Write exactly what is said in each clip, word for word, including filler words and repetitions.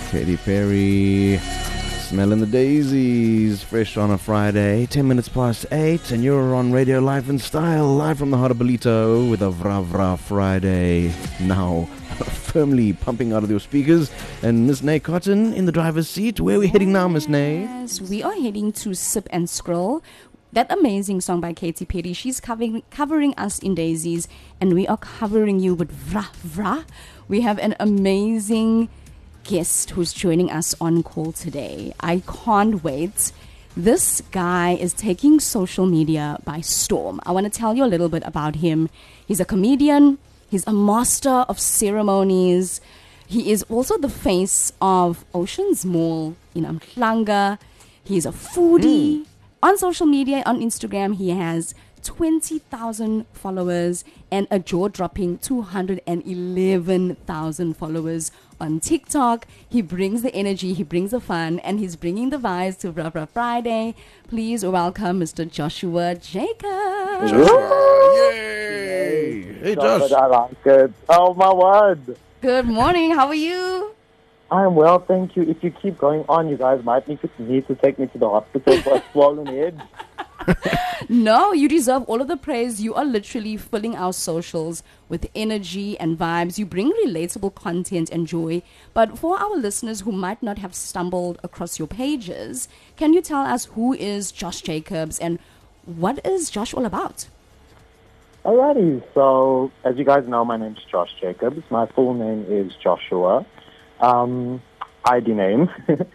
Katy Perry, smelling the daisies, fresh on a Friday, ten minutes past eight, and you're on Radio Life in Style, live from the heart of Bolito with a Vra Vra Friday. Now, firmly pumping out of your speakers, and Miss Nay Cotton in the driver's seat. Where are we heading now, Miss Nay? Yes, we are heading to Sip and Scroll. That amazing song by Katy Perry. She's covering covering us in Daisies, and we are covering you with Vra Vra. We have an amazing guest who's joining us on call today. I can't wait. This guy is taking social media by storm. I want to tell you a little bit about him. He's a comedian. He's a master of ceremonies. He is also the face of Oceans Mall in Umhlanga. He's a foodie. Mm. On social media, on Instagram, he has twenty thousand followers and a jaw-dropping two hundred eleven thousand followers on TikTok. He brings the energy, he brings the fun, and he's bringing the vibes to Vra Vra Friday. Please welcome Mister Joshua Jacobs. Joshua, yay! Hey, Josh. I like it. Oh, my word. Good morning. How are you? I'm well, thank you. If you keep going on, you guys might need to, need to take me to the hospital for a swollen head. No, you deserve all of the praise. You are literally filling our socials with energy and vibes. You bring relatable content and joy. But for our listeners who might not have stumbled across your pages, can you tell us who is Josh Jacobs and what is Josh all about? Alrighty, so as you guys know, my name's Josh Jacobs. My full name is Joshua. Um, I D name.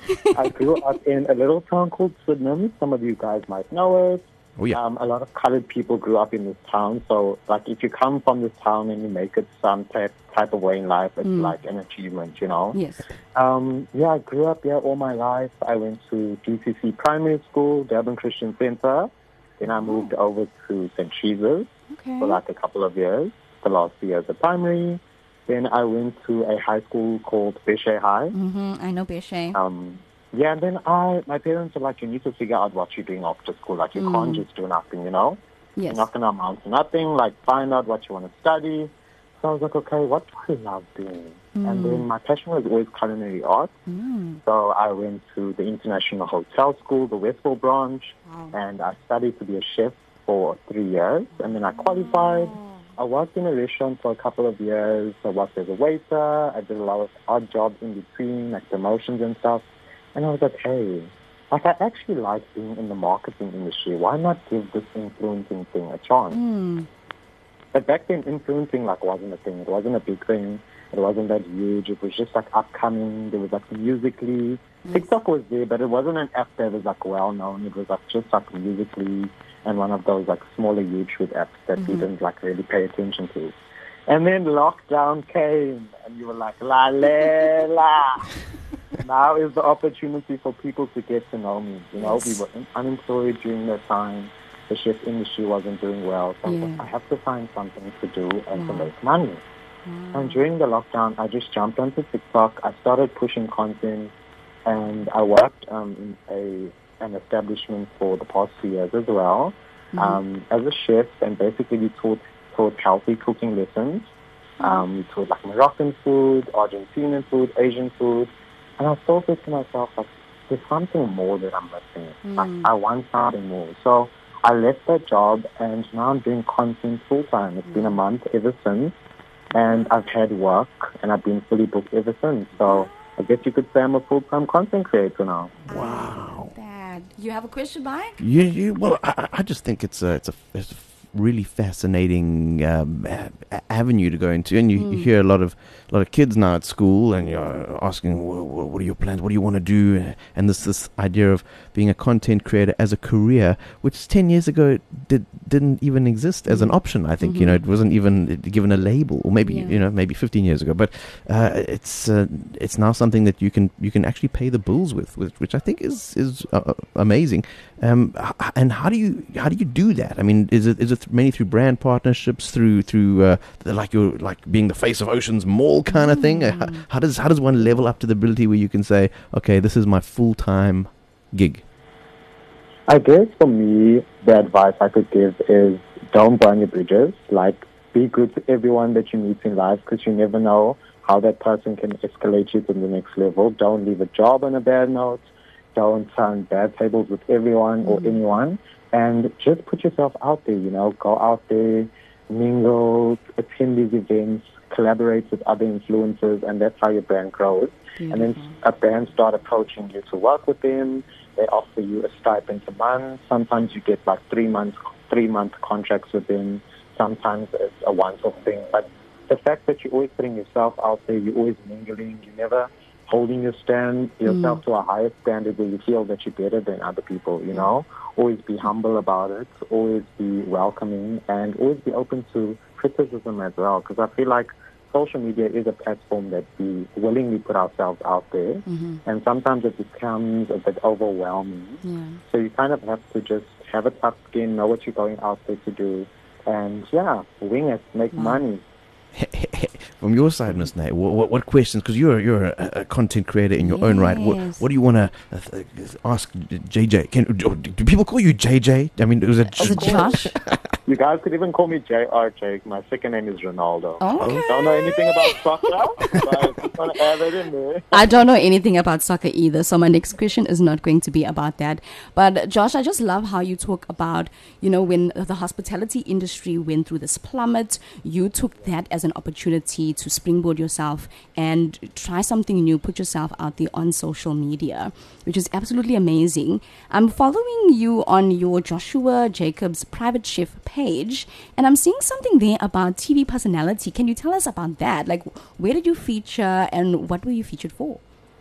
I grew up in a little town called Sydenham. Some of you guys might know it. Oh, yeah. Um, a lot of colored people grew up in this town. So, like, if you come from this town and you make it some type, type of way in life, it's mm. like an achievement, you know? Yes. Um, yeah, I grew up here all my life. I went to D C C Primary School, Durban Christian Center. Then I moved oh. over to Saint Teresa's okay. for like a couple of years, the last few years of primary. Then I went to a high school called Beshe High. Mm-hmm. I know Beshe. Um, yeah, and then I, my parents were like, you need to figure out what you're doing after school. Like, you mm. can't just do nothing, you know? Yes. You're not going to amount to nothing. Like, find out what you want to study. So I was like, okay, what do I love doing? Mm. And then my passion was always culinary arts. Mm. So I went to the International Hotel School, the Westville branch, wow. and I studied to be a chef for three years. And then I qualified. Oh. I worked in a restaurant for a couple of years. I worked as a waiter. I did a lot of odd jobs in between, like promotions and stuff. And I was like, hey, like I actually like being in the marketing industry. Why not give this influencing thing a chance? Mm. But back then, influencing like wasn't a thing. It wasn't a big thing. It wasn't that huge. It was just like upcoming. There was like Musical.ly. Mm. TikTok was there, but it wasn't an app that was like well known. It was like just like Musical.ly. And one of those like smaller YouTube apps that mm-hmm. we didn't like really pay attention to. And then lockdown came and you were like, la la la. Now is the opportunity for people to get to know me. You know, yes. we were unemployed during that time. The chef industry wasn't doing well. So yeah. I have to find something to do and yeah. to make money. Yeah. And during the lockdown, I just jumped onto TikTok. I started pushing content and I worked um, in a an establishment for the past two years as well, mm-hmm. um, as a chef, and basically we taught, taught healthy cooking lessons. Mm-hmm. Um, we taught like Moroccan food, Argentinian food, Asian food, and I thought to myself, like, there's something more that I'm missing. Mm-hmm. Like, I want something more. So I left that job, and now I'm doing content full-time. It's mm-hmm. been a month ever since, and I've had work, and I've been fully booked ever since. So I guess you could say I'm a full-time content creator now. Wow. You have a question, Mike? Yeah, yeah. Well, I, I just think it's a, it's a, it's a really fascinating um, a- avenue to go into, and you, mm. you hear a lot of a lot of kids now at school, and you're asking, what, what are your plans? What do you want to do? And this this idea of being a content creator as a career, which ten years ago did didn't even exist as an option. I think mm-hmm. you know it wasn't even given a label, or maybe yeah. you know maybe fifteen years ago. But uh, it's uh, it's now something that you can you can actually pay the bills with, with which I think is is uh, amazing. Um, and how do you how do you do that? I mean, is it is it mainly through brand partnerships, through through uh, the, like you're like being the face of Oceans Mall kind of thing? How, how does how does one level up to the ability where you can say, okay, this is my full time gig? I guess for me, the advice I could give is don't burn your bridges. Like, be good to everyone that you meet in life, because you never know how that person can escalate you to the next level. Don't leave a job on a bad note. Don't turn bad tables with everyone or anyone. And just put yourself out there, you know, go out there, mingle, attend these events, collaborate with other influencers, and that's how your brand grows. Beautiful. And then a brand start approaching you to work with them. They offer you a stipend a month. Sometimes you get like three months, three month contracts with them. Sometimes it's a once-off thing. But the fact that you're always putting yourself out there, you're always mingling, you're never holding your stand yourself mm. to a higher standard where you feel that you're better than other people, you know. Always be humble about it. Always be welcoming, and always be open to criticism as well. Because I feel like social media is a platform that we willingly put ourselves out there, mm-hmm. and sometimes it becomes a bit overwhelming. Yeah. So you kind of have to just have a tough skin, know what you're going out there to do, and yeah, wing it, make wow. money. From your side, Miss Nay, what, what questions? Because you're you're a, a content creator in your yes. own right. What, what do you want to uh, ask J J? Can do, do people call you J J? I mean, was it, was it Josh? You guys could even call me J R J. My second name is Ronaldo. Okay. Don't know anything about soccer, but I just want to add it in there. I don't know anything about soccer either, so my next question is not going to be about that. But Josh, I just love how you talk about, you know, when the hospitality industry went through this plummet, you took that as an opportunity to springboard yourself and try something new, put yourself out there on social media, which is absolutely amazing. I'm following you on your Joshua Jacobs private chef page, and I'm seeing something there about T V personality. Can you tell us about that? Like, where did you feature and what were you featured for?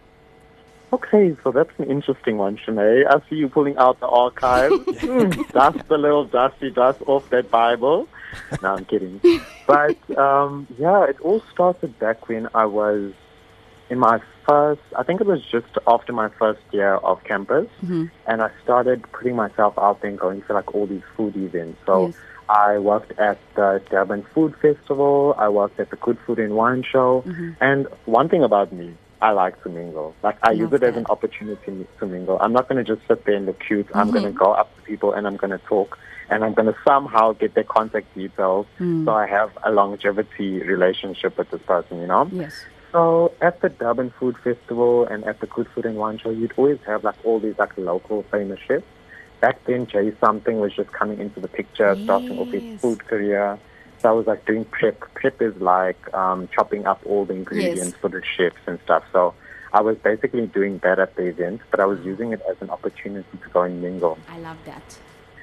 Okay, so that's an interesting one, Shanae. I see you pulling out the archive. Dust the little dusty dust off that Bible. No, I'm kidding. But, um, yeah, it all started back when I was in my first, I think it was just after my first year of campus, mm-hmm. and I started putting myself out there and going to like all these food events. So yes. I worked at the Durban Food Festival, I worked at the Good Food and Wine Show, mm-hmm. and one thing about me, I like to mingle. Like, I, I use it that. as an opportunity to mingle. I'm not going to just sit there and look cute. Mm-hmm. I'm going to go up to people and I'm going to talk, and I'm going to somehow get their contact details mm. so I have a longevity relationship with this person, you know? Yes. So at the Durban Food Festival and at the Good Food and Wine Show, you'd always have like all these like local famous chefs. Back then, Jay Something was just coming into the picture, yes. starting off his food career. So I was like doing prep. Prep is like um, chopping up all the ingredients yes. for the chefs and stuff. So I was basically doing that at the event, but I was using it as an opportunity to go and mingle. I love that.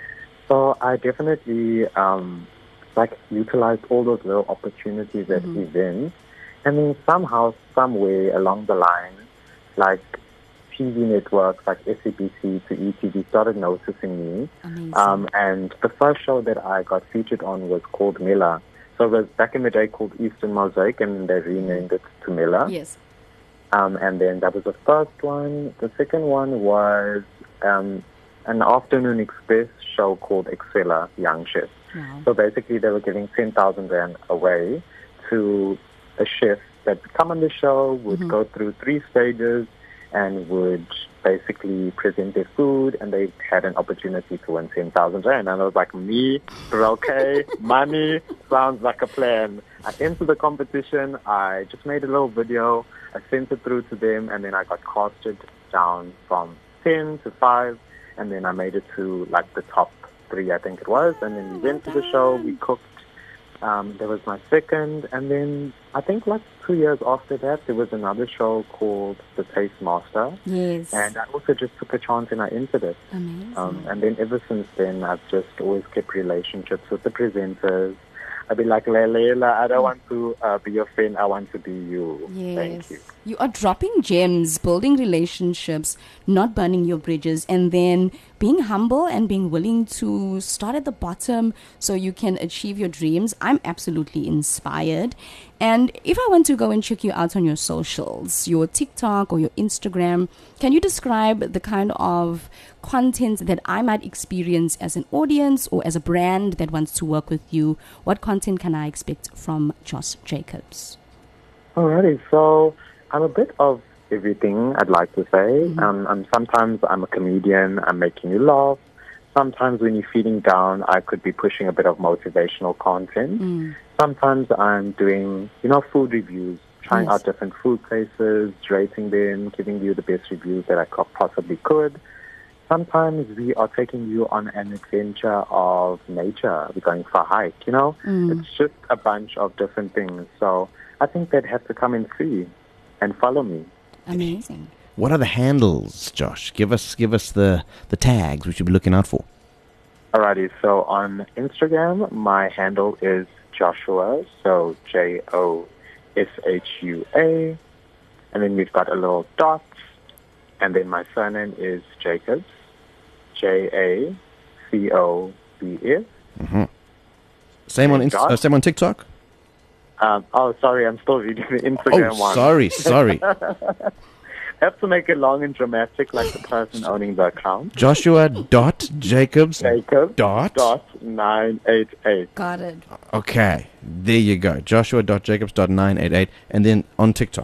So I definitely um, like utilized all those little opportunities at mm-hmm. events. And then somehow, some way along the line, like T V networks like S A B C to E T V started noticing me. Um, and the first show that I got featured on was called Miller. So it was back in the day called Eastern Mosaic, and they renamed it to Miller. Yes. Um, and then that was the first one. The second one was um, an afternoon express show called Excella Young Chef. Wow. So basically they were giving ten thousand rand away to a chef that would come on the show, would mm-hmm. go through three stages, and would basically present their food, and they had an opportunity to win ten thousand rand. And I was like, me, okay, money, sounds like a plan. I entered the competition, I just made a little video, I sent it through to them, and then I got casted down from ten to five, and then I made it to like the top three, I think it was, and then we went to the show, we cooked. Um, there was my second, and then I think like two years after that, there was another show called The Taste Master. Yes. And I also just took a chance and I entered it. Amazing. Um, and then ever since then, I've just always kept relationships with the presenters. I'd be like, Leila, I don't want to uh, be your friend, I want to be you. Yes. Thank you. You are dropping gems, building relationships, not burning your bridges, and then being humble and being willing to start at the bottom so you can achieve your dreams. I'm absolutely inspired. And if I want to go and check you out on your socials, your TikTok or your Instagram, can you describe the kind of content that I might experience as an audience or as a brand that wants to work with you? What content can I expect from Josh Jacobs? Alrighty, so I'm a bit of everything, I'd like to say. Mm-hmm. Um, I'm, sometimes I'm a comedian, I'm making you laugh. Sometimes when you're feeling down, I could be pushing a bit of motivational content. Mm. Sometimes I'm doing, you know, food reviews, trying Yes. out different food places, rating them, giving you the best reviews that I co- possibly could. Sometimes we are taking you on an adventure of nature. We're going for a hike, you know? Mm. It's just a bunch of different things. So I think that has to come and see and follow me. Amazing. What are the handles, Josh? Give us give us the, the tags we should be looking out for. Alrighty, so on Instagram, my handle is Joshua, so J O S H U A, and then we've got a little dot, and then my surname is Jacobs, J A C O B S. Mm-hmm. Same on Hey, Inst- Josh? uh, same on TikTok. Um, oh, sorry, I'm still reading the Instagram Oh, one. sorry, sorry. Have to make it long and dramatic, like the person owning the account. Joshua dot Jacobs Jacob dot. dot nine eight eight. Got it. Okay, there you go. Joshua dot Jacobs dot nine eight eight, and then on TikTok.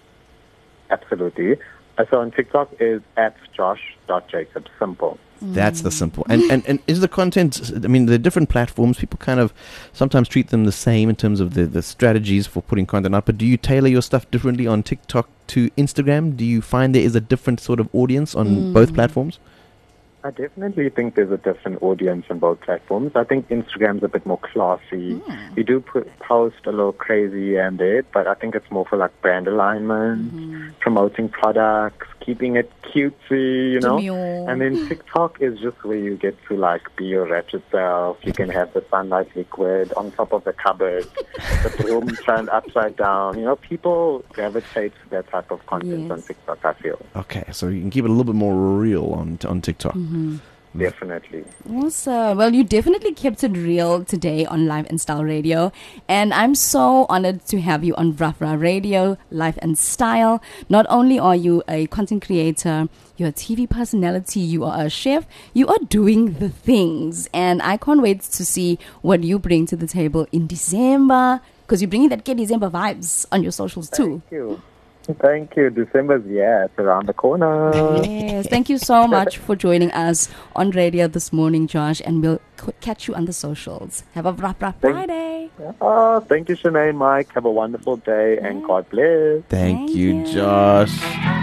Absolutely. Uh, So on TikTok is at Josh dot Jacobs. Simple. That's the simple. And, and and is the content, I mean, the different platforms, people kind of sometimes treat them the same in terms of the, the strategies for putting content up, but do you tailor your stuff differently on TikTok to Instagram? Do you find there is a different sort of audience on Mm. both platforms? I definitely think there's a different audience on both platforms. I think Instagram's a bit more classy. Mm. We do put, post a little crazy and it, but I think it's more for like brand alignment, Mm-hmm. promoting products, keeping it cutesy, you know. Demure. And then TikTok is just where you get to like be your ratchet self. You can have the sunlight liquid on top of the cupboard, the broom turned upside down. You know, people gravitate to that type of content Yes. on TikTok, I feel. Okay, so you can keep it a little bit more real on on TikTok. Mm-hmm. Definitely. Awesome. Well, you definitely kept it real today on Life and Style Radio. And I'm so honored to have you on Vrafra Radio, Life and Style. Not only are you a content creator, you're a T V personality, you are a chef, you are doing the things. And I can't wait to see what you bring to the table in December, because you're bringing that Get December vibes on your socials too. Thank you. Thank you. December's, yeah, it's around the corner. Yes, thank you so much for joining us on radio this morning, Josh, and we'll c- catch you on the socials. Have a Vrap Vrap Thank- Friday. Oh, thank you, Shanae, Mike. Have a wonderful day and God bless. Thank, Thank you, you. Josh.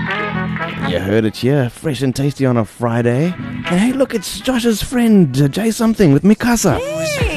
You heard it here, fresh and tasty on a Friday. And hey, look, it's Josh's friend, uh, Jay Something with Mikasa. Hey.